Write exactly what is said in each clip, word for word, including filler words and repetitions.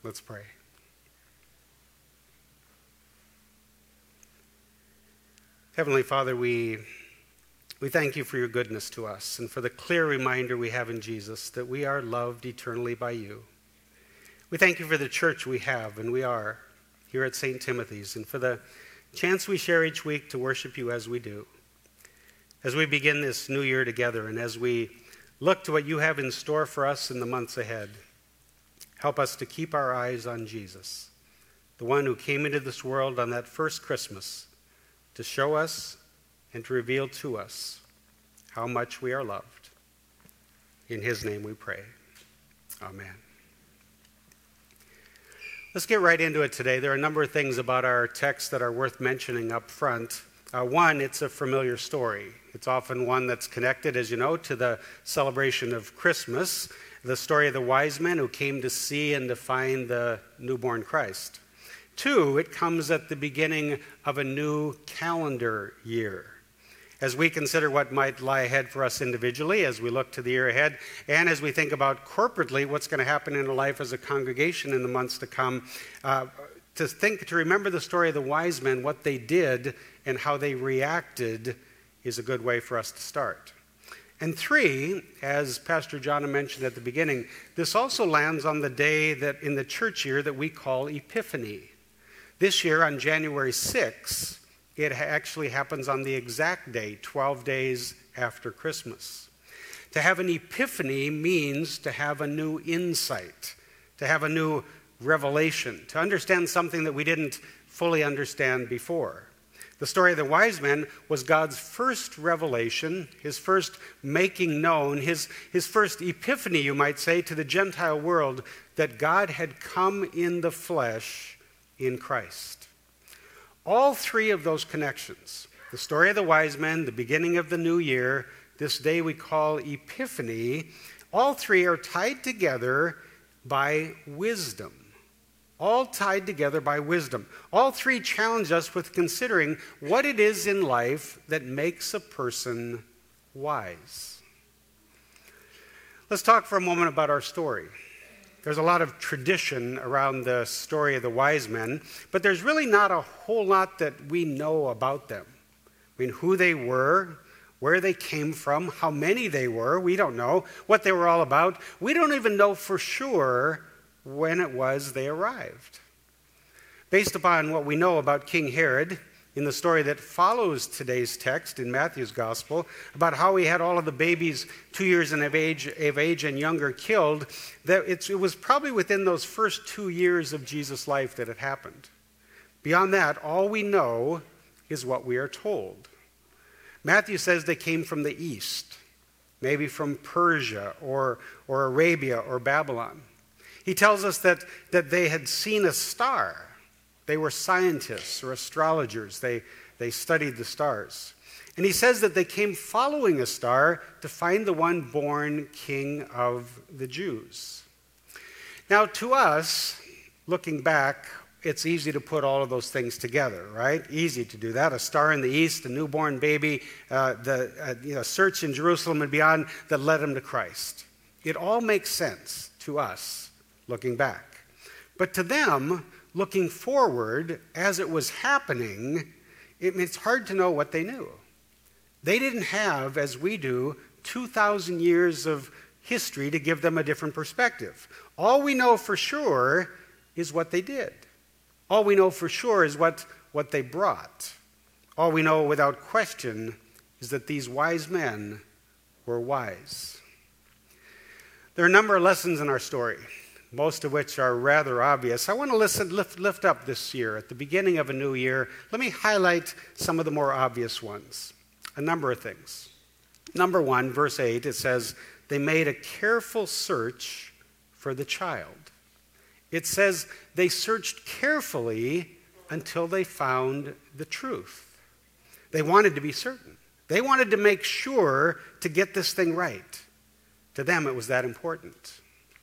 Let's pray. Heavenly Father, we, we thank you for your goodness to us and for the clear reminder we have in Jesus that we are loved eternally by you. We thank you for the church we have and we are here at Saint Timothy's, and for the chance we share each week to worship you as we do. As we begin this new year together and as we look to what you have in store for us in the months ahead, help us to keep our eyes on Jesus, the one who came into this world on that first Christmas to show us and to reveal to us how much we are loved. In his name we pray. Amen. Let's get right into it today. There are a number of things about our text that are worth mentioning up front. Uh, one, it's a familiar story. It's often one that's connected, as you know, to the celebration of Christmas, the story of the wise men who came to see and to find the newborn Christ. Two, it comes at the beginning of a new calendar year. As we consider what might lie ahead for us individually, as we look to the year ahead, and as we think about corporately what's going to happen in our life as a congregation in the months to come, uh, to think, to remember the story of the wise men, what they did and how they reacted, is a good way for us to start. And three, as Pastor John mentioned at the beginning, this also lands on the day that in the church year that we call Epiphany. This year, on January sixth, it actually happens on the exact day, twelve days after Christmas. To have an epiphany means to have a new insight, to have a new revelation, to understand something that we didn't fully understand before. The story of the wise men was God's first revelation, his first making known, his, his first epiphany, you might say, to the Gentile world that God had come in the flesh in Christ. All three of those connections, the story of the wise men, the beginning of the new year, this day we call Epiphany, all three are tied together by wisdom. All tied together by wisdom. All three challenge us with considering what it is in life that makes a person wise. Let's talk for a moment about our story. There's a lot of tradition around the story of the wise men, but there's really not a whole lot that we know about them. I mean, who they were, where they came from, how many they were, we don't know. What they were all about, we don't even know for sure when it was they arrived. Based upon what we know about King Herod, in the story that follows today's text in Matthew's Gospel, about how he had all of the babies two years of age, of age and younger killed, that it's, it was probably within those first two years of Jesus' life that it happened. Beyond that, all we know is what we are told. Matthew says they came from the east, maybe from Persia or, or Arabia or Babylon. He tells us that, that they had seen a star. They were scientists or astrologers. They, they studied the stars. And he says that they came following a star to find the one born king of the Jews. Now, to us, looking back, it's easy to put all of those things together, right? Easy to do that. A star in the east, a newborn baby, uh, the uh, you know, search in Jerusalem and beyond that led him to Christ. It all makes sense to us looking back. But to them, looking forward, as it was happening, it, it's hard to know what they knew. They didn't have, as we do, two thousand years of history to give them a different perspective. All we know for sure is what they did. All we know for sure is what, what they brought. All we know without question is that these wise men were wise. There are a number of lessons in our story, most of which are rather obvious. I want to listen, lift, lift up this year, at the beginning of a new year. Let me highlight some of the more obvious ones. A number of things. Number one, verse eight, it says, they made a careful search for the child. It says they searched carefully until they found the truth. They wanted to be certain. They wanted to make sure to get this thing right. To them, it was that important.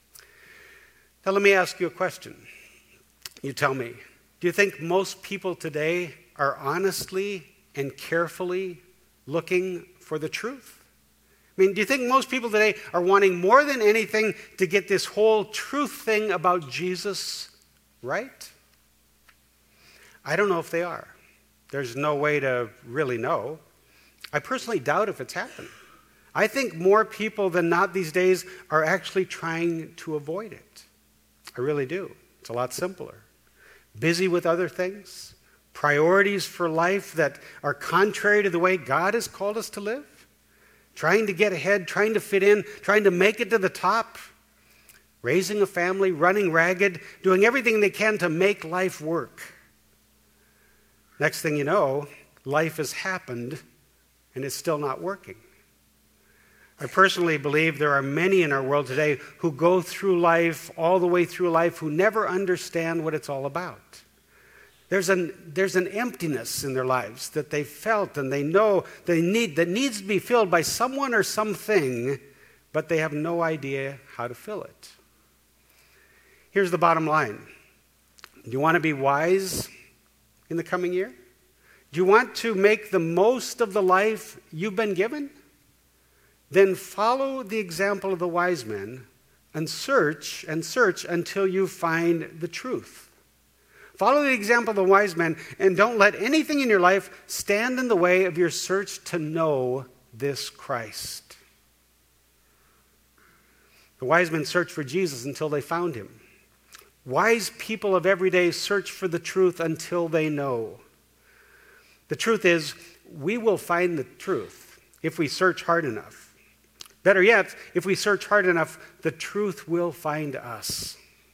Now, let me ask you a question. You tell me, do you think most people today are honestly and carefully looking for the truth? I mean, do you think most people today are wanting more than anything to get this whole truth thing about Jesus right? I don't know if they are. There's no way to really know. I personally doubt if it's happened. I think more people than not these days are actually trying to avoid it. I really do. It's a lot simpler. Busy with other things, priorities for life that are contrary to the way God has called us to live, trying to get ahead, trying to fit in, trying to make it to the top, raising a family, running ragged, doing everything they can to make life work. Next thing you know, life has happened and it's still not working. I personally believe there are many in our world today who go through life, all the way through life, who never understand what it's all about. There's an, there's an emptiness in their lives that they felt and they know they need, that needs to be filled by someone or something, but they have no idea how to fill it. Here's the bottom line. Do you want to be wise in the coming year? Do you want to make the most of the life you've been given? Then follow the example of the wise men and search and search until you find the truth. Follow the example of the wise men and don't let anything in your life stand in the way of your search to know this Christ. The wise men searched for Jesus until they found him. Wise people of every day search for the truth until they know. The truth is, we will find the truth if we search hard enough. Better yet, if we search hard enough, the truth will find us.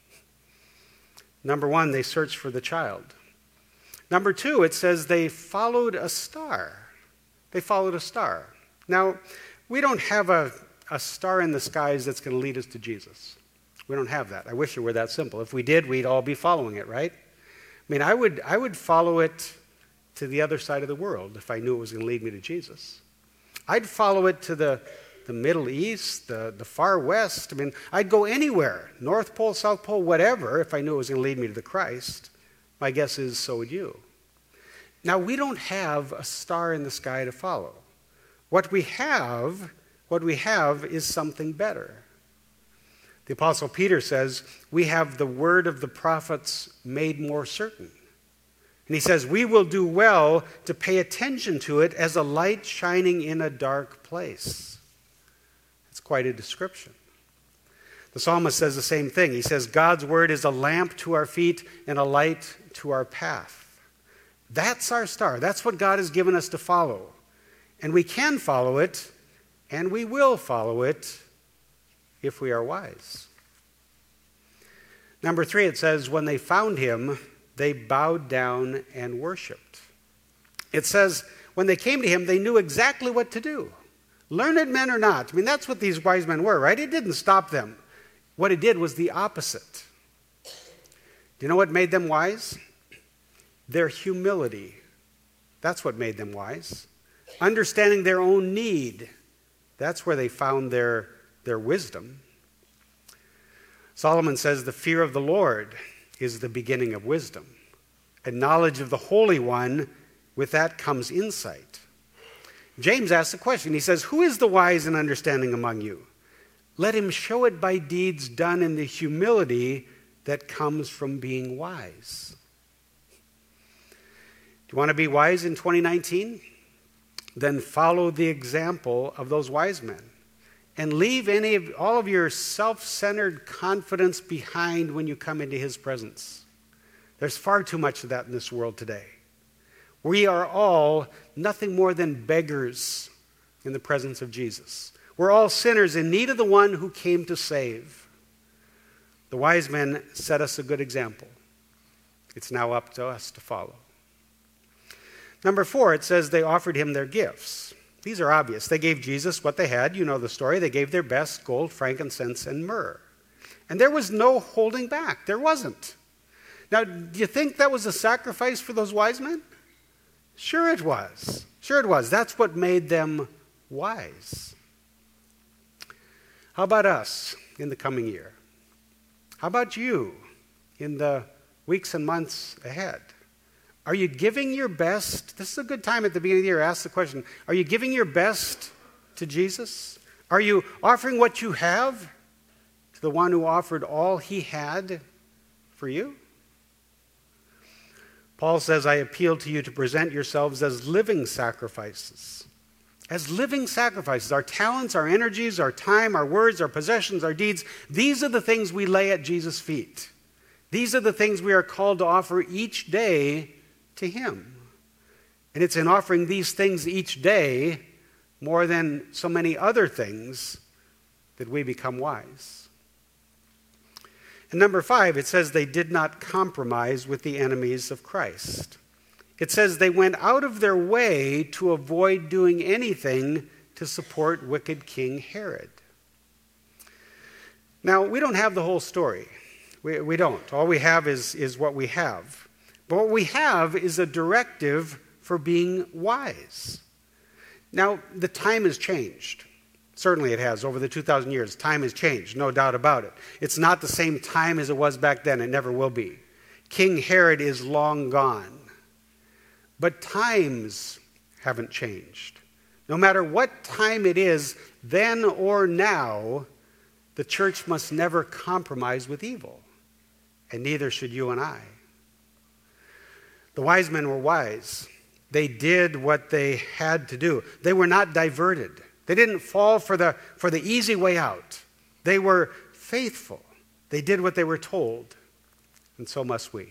Number one, they searched for the child. Number two, it says they followed a star. They followed a star. Now, we don't have a, a star in the skies that's going to lead us to Jesus. We don't have that. I wish it were that simple. If we did, we'd all be following it, right? I mean, I would, I would follow it to the other side of the world if I knew it was going to lead me to Jesus. I'd follow it to the the Middle East, the, the far west. I mean, I'd go anywhere, North Pole, South Pole, whatever, if I knew it was going to lead me to the Christ. My guess is so would you. Now, we don't have a star in the sky to follow. What we have, what we have is something better. The Apostle Peter says, we have the word of the prophets made more certain. And he says, we will do well to pay attention to it as a light shining in a dark place. It's quite a description. The psalmist says the same thing. He says, God's word is a lamp to our feet and a light to our path. That's our star. That's what God has given us to follow. And we can follow it, and we will follow it if we are wise. Number three, it says, when they found him, they bowed down and worshiped. It says, when they came to him, they knew exactly what to do. Learned men or not. I mean, that's what these wise men were, right? It didn't stop them. What it did was the opposite. Do you know what made them wise? Their humility. That's what made them wise. Understanding their own need. That's where they found their, their wisdom. Solomon says the fear of the Lord is the beginning of wisdom. And knowledge of the Holy One, with that comes insight. James asks a question. He says, who is the wise and understanding among you? Let him show it by deeds done in the humility that comes from being wise. Do you want to be wise in twenty nineteen? Then follow the example of those wise men. And leave any of, all of your self-centered confidence behind when you come into his presence. There's far too much of that in this world today. We are all nothing more than beggars in the presence of Jesus. We're all sinners in need of the one who came to save. The wise men set us a good example. It's now up to us to follow. Number four, it says they offered him their gifts. These are obvious. They gave Jesus what they had. You know the story. They gave their best, gold, frankincense, and myrrh. And there was no holding back. There wasn't. Now, do you think that was a sacrifice for those wise men? Sure it was. Sure it was. That's what made them wise. How about us in the coming year? How about you in the weeks and months ahead? Are you giving your best? This is a good time at the beginning of the year. Ask the question, are you giving your best to Jesus? Are you offering what you have to the one who offered all he had for you? Paul says, I appeal to you to present yourselves as living sacrifices. As living sacrifices, our talents, our energies, our time, our words, our possessions, our deeds, these are the things we lay at Jesus' feet. These are the things we are called to offer each day to him. And it's in offering these things each day, more than so many other things, that we become wise. And number five, it says they did not compromise with the enemies of Christ. It says they went out of their way to avoid doing anything to support wicked King Herod. Now, we don't have the whole story. We, we don't. All we have is, is what we have. But what we have is a directive for being wise. Now, the time has changed. Certainly it has. Over the two thousand years, time has changed, no doubt about it. It's not the same time as it was back then. It never will be. King Herod is long gone. But times haven't changed. No matter what time it is, then or now, the church must never compromise with evil. And neither should you and I. The wise men were wise. They did what they had to do. They were not diverted. They didn't fall for the, for the easy way out. They were faithful. They did what they were told. And so must we.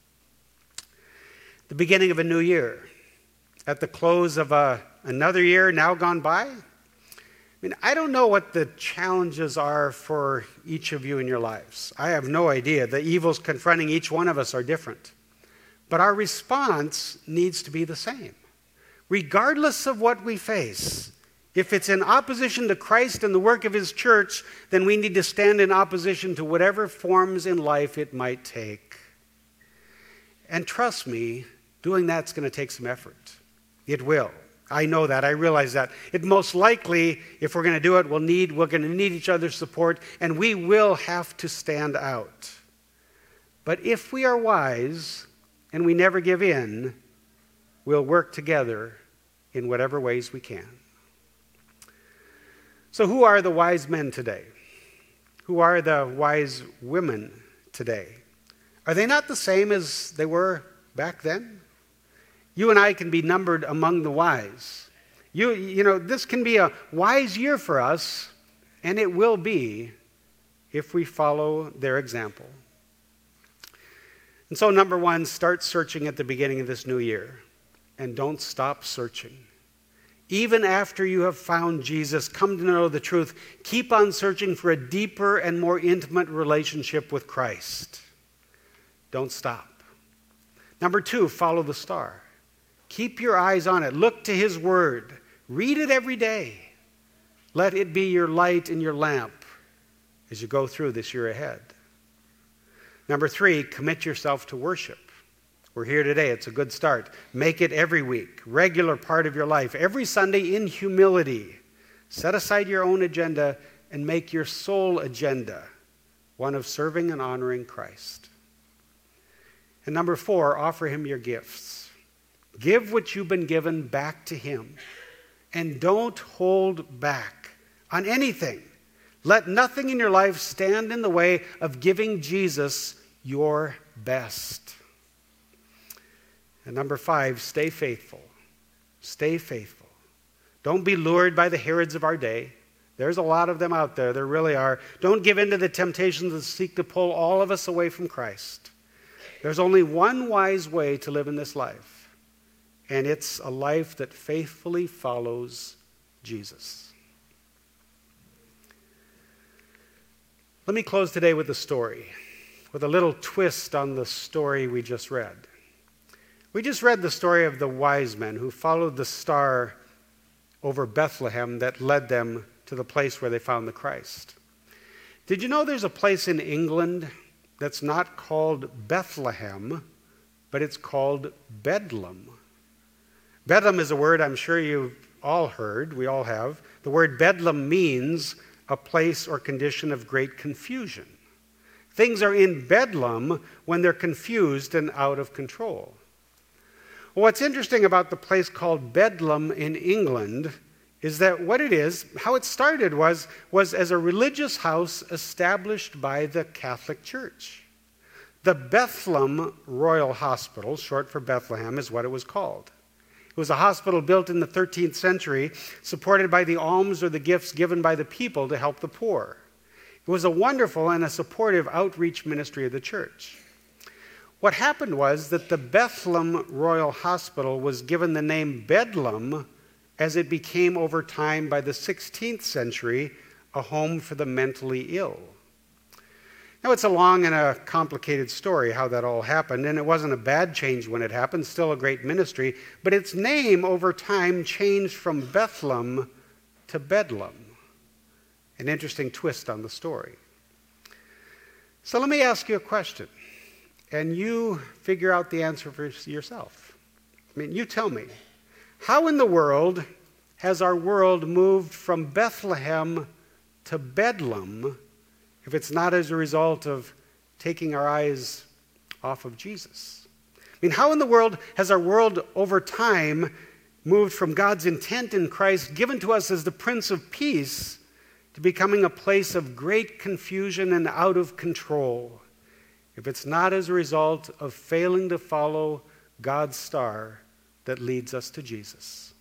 The beginning of a new year, at the close of a, another year now gone by. I mean, I don't know what the challenges are for each of you in your lives. I have no idea. The evils confronting each one of us are different. But our response needs to be the same. Regardless of what we face, if it's in opposition to Christ and the work of his church, then we need to stand in opposition to whatever forms in life it might take. And trust me, doing that's going to take some effort. It will. I know that. I realize that. It most likely, if we're going to do it, we'll need, we're going to need each other's support, and we will have to stand out. But if we are wise and we never give in, we'll work together in whatever ways we can. So who are the wise men today? Who are the wise women today? Are they not the same as they were back then? You and I can be numbered among the wise. You, you know, this can be a wise year for us, and it will be if we follow their example. And so, number one, start searching at the beginning of this new year, and don't stop searching. Even after you have found Jesus, come to know the truth, keep on searching for a deeper and more intimate relationship with Christ. Don't stop. Number two, follow the star. Keep your eyes on it. Look to his word. Read it every day. Let it be your light and your lamp as you go through this year ahead. Number three, commit yourself to worship. We're here today. It's a good start. Make it every week, regular part of your life. Every Sunday in humility. Set aside your own agenda and make your sole agenda one of serving and honoring Christ. And number four, offer him your gifts. Give what you've been given back to him. And don't hold back on anything. Let nothing in your life stand in the way of giving Jesus your best. And number five, stay faithful. Stay faithful. Don't be lured by the Herods of our day. There's a lot of them out there. There really are. Don't give in to the temptations that seek to pull all of us away from Christ. There's only one wise way to live in this life, and it's a life that faithfully follows Jesus. Let me close today with a story, with a little twist on the story we just read. We just read the story of the wise men who followed the star over Bethlehem that led them to the place where they found the Christ. Did you know there's a place in England that's not called Bethlehem, but it's called Bedlam? Bedlam is a word I'm sure you've all heard. We all have. The word Bedlam means a place or condition of great confusion. Things are in Bedlam when they're confused and out of control. Well, what's interesting about the place called Bedlam in England is that what it is, how it started was, was as a religious house established by the Catholic Church. The Bethlehem Royal Hospital, short for Bethlehem, is what it was called. It was a hospital built in the thirteenth century, supported by the alms or the gifts given by the people to help the poor. It was a wonderful and a supportive outreach ministry of the church. What happened was that the Bethlehem Royal Hospital was given the name Bedlam as it became over time, by the sixteenth century, a home for the mentally ill. Now, it's a long and a complicated story how that all happened, and it wasn't a bad change when it happened, still a great ministry, but its name over time changed from Bethlehem to Bedlam. An interesting twist on the story. So let me ask you a question, and you figure out the answer for yourself. I mean, you tell me, how in the world has our world moved from Bethlehem to Bedlam if it's not as a result of taking our eyes off of Jesus? I mean, how in the world has our world over time moved from God's intent in Christ, given to us as the Prince of Peace, to becoming a place of great confusion and out of control, if it's not as a result of failing to follow God's star that leads us to Jesus?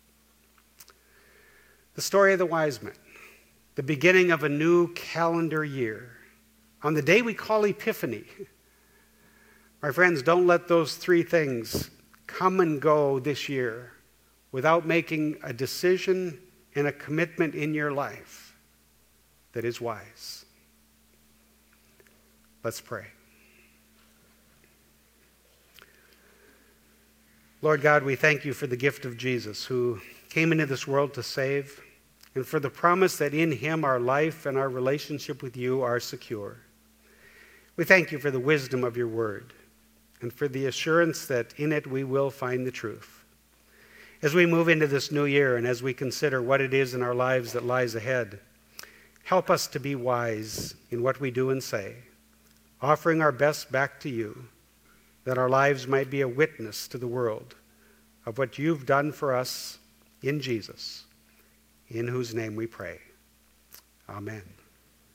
The story of the wise men, the beginning of a new calendar year, on the day we call Epiphany. My friends, don't let those three things come and go this year without making a decision and a commitment in your life that is wise. Let's pray. Lord God, we thank you for the gift of Jesus, who came into this world to save, and for the promise that in him our life and our relationship with you are secure. We thank you for the wisdom of your word, and for the assurance that in it we will find the truth. As we move into this new year, and as we consider what it is in our lives that lies ahead, help us to be wise in what we do and say, offering our best back to you, that our lives might be a witness to the world of what you've done for us in Jesus, in whose name we pray. Amen.